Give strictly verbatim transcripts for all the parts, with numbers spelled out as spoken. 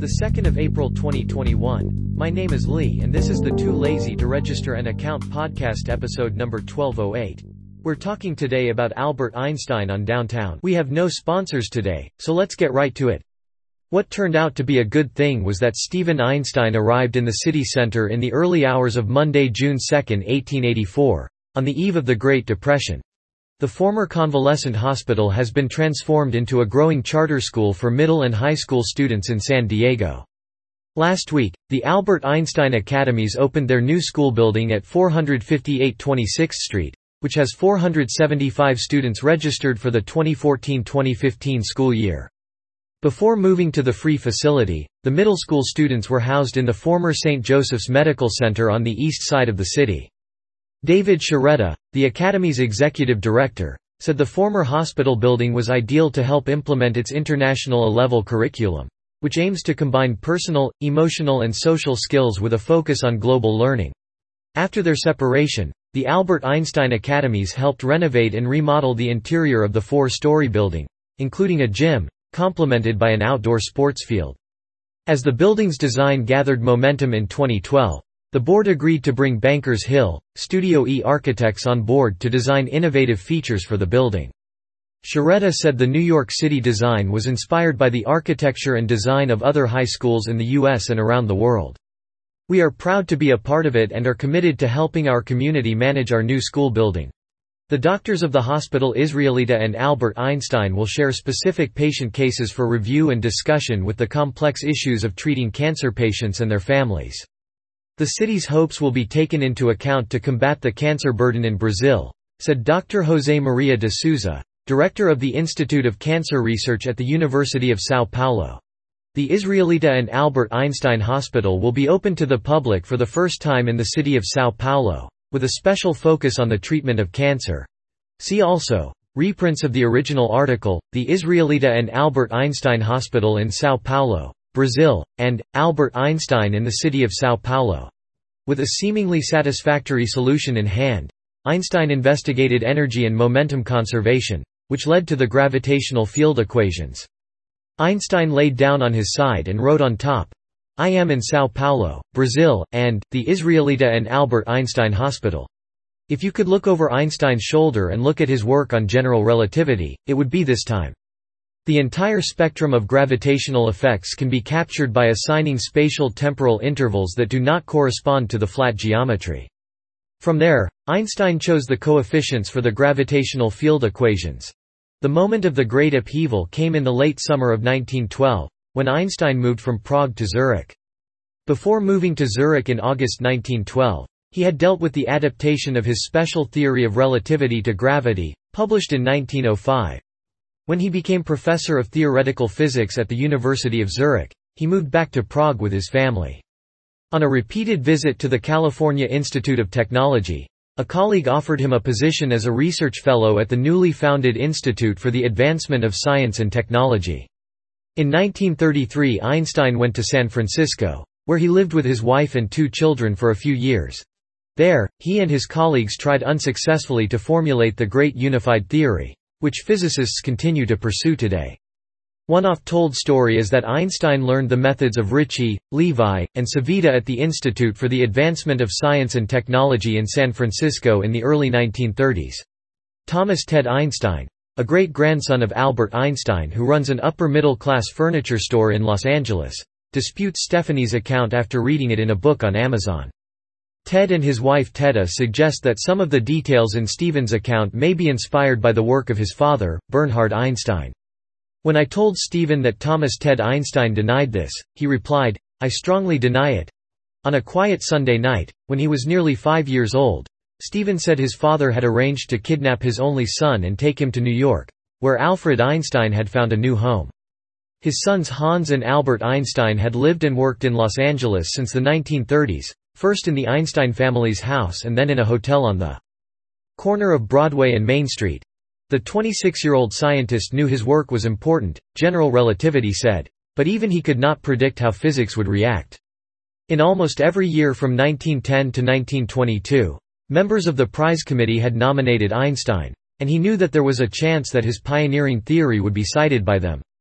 second of April twenty twenty-one. My name is Lee and this is the Too Lazy to Register an Account podcast episode number twelve oh eight. We're talking today about Albert Einstein on Downtown. We have no sponsors today, so let's get right to it. What turned out to be a good thing was that Stephen Einstein arrived in the city center in the early hours of Monday, June second, eighteen eighty-four, on the eve of the Great Depression. The former convalescent hospital has been transformed into a growing charter school for middle and high school students in San Diego. Last week, the Albert Einstein Academies opened their new school building at four fifty-eight twenty-sixth Street, which has four hundred seventy-five students registered for the twenty fourteen twenty fifteen school year. Before moving to the free facility, the middle school students were housed in the former Saint Joseph's Medical Center on the east side of the city. David Sciaretta, the Academy's executive director, said the former hospital building was ideal to help implement its international A-level curriculum, which aims to combine personal, emotional and social skills with a focus on global learning. After their separation, the Albert Einstein Academies helped renovate and remodel the interior of the four-story building, including a gym, complemented by an outdoor sports field. As the building's design gathered momentum in twenty twelve, the board agreed to bring Bankers Hill, Studio E architects on board to design innovative features for the building. Sciaretta said the New York City design was inspired by the architecture and design of other high schools in the U S and around the world. We are proud to be a part of it and are committed to helping our community manage our new school building. The doctors of the hospital Israelita and Albert Einstein will share specific patient cases for review and discussion with the complex issues of treating cancer patients and their families. The city's hopes will be taken into account to combat the cancer burden in Brazil, said Doctor José Maria de Souza, director of the Institute of Cancer Research at the University of São Paulo. The Israelita and Albert Einstein Hospital will be open to the public for the first time in the city of São Paulo, with a special focus on the treatment of cancer. See also, reprints of the original article, The Israelita and Albert Einstein Hospital in São Paulo, Brazil, and Albert Einstein in the city of São Paulo. With a seemingly satisfactory solution in hand, Einstein investigated energy and momentum conservation, which led to the gravitational field equations. Einstein laid down on his side and wrote on top, "I am in São Paulo, Brazil, and the Israelita and Albert Einstein Hospital." If you could look over Einstein's shoulder and look at his work on general relativity, it would be this time. The entire spectrum of gravitational effects can be captured by assigning spatial temporal intervals that do not correspond to the flat geometry. From there, Einstein chose the coefficients for the gravitational field equations. The moment of the great upheaval came in the late summer of nineteen twelve, when Einstein moved from Prague to Zurich. Before moving to Zurich in August nineteen twelve, he had dealt with the adaptation of his special theory of relativity to gravity, published in nineteen oh five. When he became professor of theoretical physics at the University of Zurich, he moved back to Prague with his family. On a repeated visit to the California Institute of Technology, a colleague offered him a position as a research fellow at the newly founded Institute for the Advancement of Science and Technology. In nineteen thirty-three, Einstein went to San Francisco, where he lived with his wife and two children for a few years. There, he and his colleagues tried unsuccessfully to formulate the Great Unified Theory, which physicists continue to pursue today. One oft-told story is that Einstein learned the methods of Ricci, Levi, and Civita at the Institute for the Advancement of Science and Technology in San Francisco in the early nineteen thirties. Thomas Ted Einstein, a great-grandson of Albert Einstein who runs an upper-middle-class furniture store in Los Angeles, disputes Stephanie's account after reading it in a book on Amazon. Ted and his wife Tedda suggest that some of the details in Stephen's account may be inspired by the work of his father, Bernhard Einstein. When I told Stephen that Thomas Ted Einstein denied this, he replied, "I strongly deny it." On a quiet Sunday night, when he was nearly five years old, Stephen said his father had arranged to kidnap his only son and take him to New York, where Alfred Einstein had found a new home. His sons Hans and Albert Einstein had lived and worked in Los Angeles since the nineteen thirties. First in the Einstein family's house and then in a hotel on the corner of Broadway and Main Street. The twenty-six-year-old scientist knew his work was important, general relativity said, but even he could not predict how physics would react. In almost every year from nineteen ten to nineteen twenty-two, members of the prize committee had nominated Einstein, and he knew that there was a chance that his pioneering theory would be cited by them.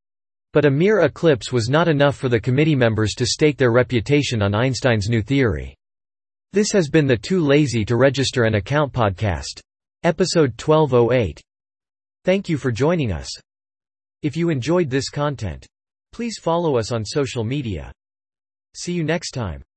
But a mere eclipse was not enough for the committee members to stake their reputation on Einstein's new theory. This has been the Too Lazy to Register an Account podcast. Episode twelve oh eight. Thank you for joining us. If you enjoyed this content, please follow us on social media. See you next time.